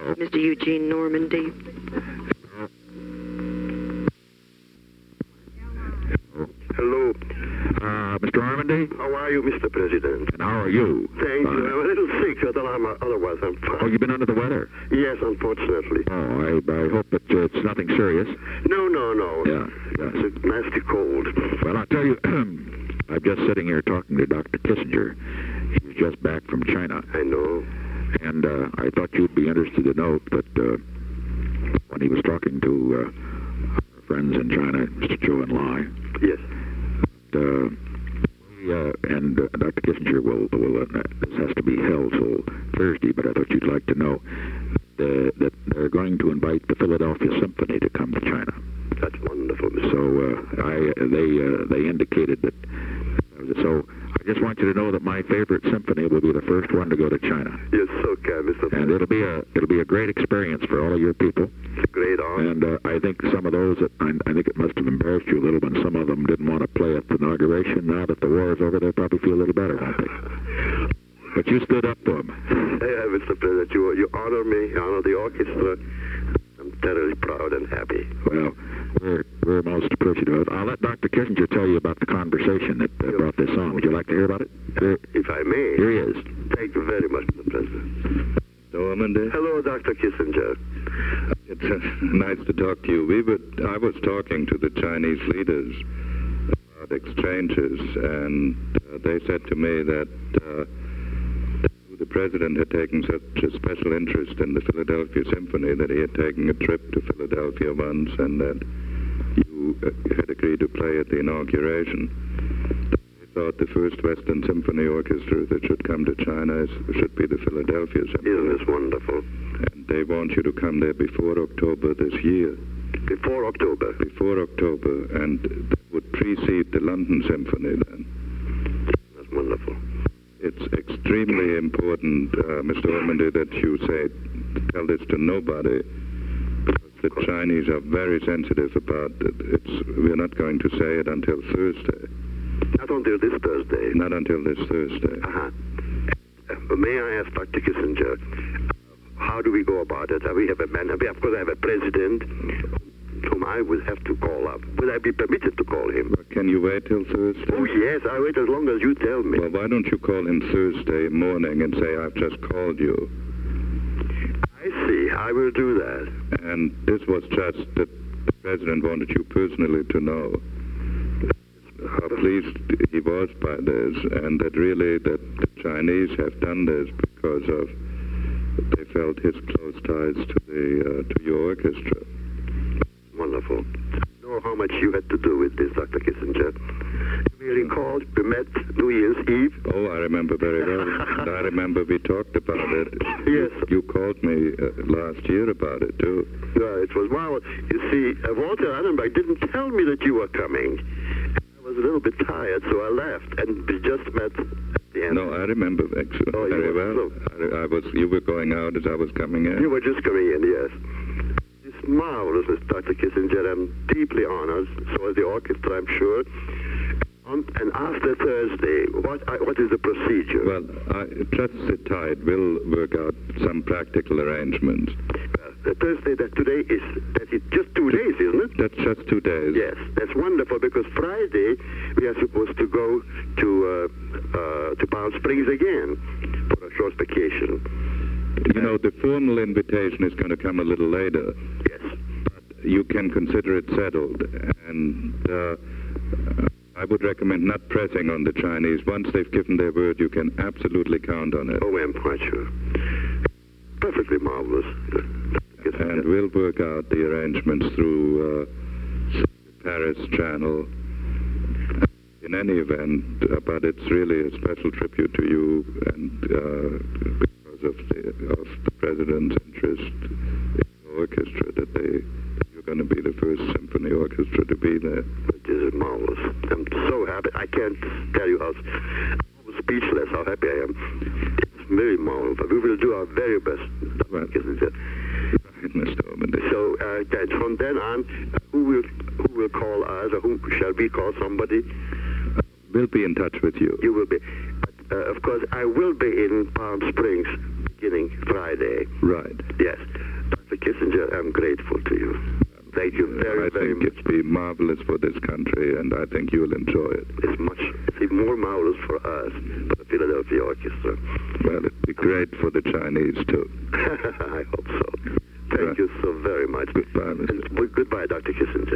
Mr. Eugene Normandy. Hello. Mr. Normandy? How are you, Mr. President? And how are you? Thank you. I'm a little sick, otherwise I'm fine. Oh, you've been under the weather? Yes, unfortunately. Oh, I hope that it's nothing serious. No. Yeah. It's a nasty cold. Well, I'll tell you, I'm just sitting here talking to Dr. Kissinger. He's just back from China. I know. And I thought you'd be interested to note that when he was talking to our friends in China, Mr. Zhou Enlai, Yes. and Dr. Kissinger will this has to be held till Thursday, but I thought you'd like to know that they're going to invite the Philadelphia Symphony to come to China. That's wonderful, Mr. So they indicated that. So I just want you to know that my favorite symphony will be the first one to go to China. You're so kind, Mr. And it'll be a great experience for all of your people. It's a great honor. And I think some of those that I think it must have embarrassed you a little when some of them didn't want to play at the inauguration. Now that the war is over, they'll probably feel a little better, won't they? But you stood up for them. Yeah, Mr. President, you honor me, you honor the orchestra. I'm terribly proud and happy. Well, we're most appreciative. I'll let Dr. Kissinger tell you about the conversation that brought this on. Would you like to hear about it? If I may. Here he is. Thank you very much, Mr. President. Normandy? Hello, Dr. Kissinger. It's nice to talk to you. I was talking to the Chinese leaders about exchanges, and they said to me that the president had taken such a special interest in the Philadelphia Symphony that he had taken a trip to Philadelphia once, and that you had agreed to play at the inauguration. They thought the first Western Symphony Orchestra that should come to China should be the Philadelphia Symphony. Isn't this wonderful? And they want you to come there before October this year. Before October? Before October, and that would precede the London Symphony then. That's wonderful. It's extremely important, Mr. Normandy, that you tell this to nobody, because the Chinese are very sensitive about it. We're not going to say it until Thursday. Not until this Thursday? Not until this Thursday. Uh-huh. May I ask Dr. Kissinger, how do we go about it? We have a man, of course I have a president whom I would have to call up. Would I be permitted to call him? Can you wait till Thursday? Oh, yes, I'll wait as long as you tell me. Well, why don't you call him Thursday morning and say, I've just called you? I see. I will do that. And this was just that the president wanted you personally to know how pleased he was by this, and that really that the Chinese have done this because of they felt his close ties to your orchestra. Wonderful. I know how much you had to do with this, Dr. Kissinger. You may recall we met New Year's Eve. Oh, I remember very well. And I remember we talked about it. Yes. You called me last year about it, too. Yeah, it was, well, you see, Walter Annenberg didn't tell me that you were coming. I was a little bit tired, so I left, and we just met at the end. No, I remember actually very well. You were going out as I was coming in. You were just coming in, yes. It's marvelous, Dr. Kissinger. I'm deeply honored. So is the orchestra, I'm sure. And after Thursday, what is the procedure? Well, just sit tight. We'll work out some practical arrangements. Thursday, today is just 2 days, isn't it? That's just 2 days. Yes, that's wonderful, because Friday we are supposed to go to Palm Springs again for a short vacation. You know, the formal invitation is going to come a little later. Yes. But you can consider it settled. And I would recommend not pressing on the Chinese. Once they've given their word, you can absolutely count on it. Oh, I'm quite sure. Perfectly marvelous. And we'll work out the arrangements through the Paris Channel. In any event, but it's really a special tribute to you, and because of the president's interest in the orchestra, that you're going to be the first symphony orchestra to be there. It is marvelous. I'm so happy. I can't tell you I'm speechless how happy I am. It's very marvelous. We will do our very best. Right. Right, Mr. Normandy. So from then on, who will call us, or who shall we call somebody? We'll be in touch with you. You will be. But, of course, I will be in Palm Springs beginning Friday. Right. Yes. Dr. Kissinger, I'm grateful to you. Thank you very, I very think much. it'd be marvelous for this country, and I think you'll enjoy it. It's even more marvelous for us, for the Philadelphia Orchestra. Well, it'd be great for the Chinese, too. I hope so. Thank you so very much. Goodbye, Mr. And goodbye, Dr. Kissinger.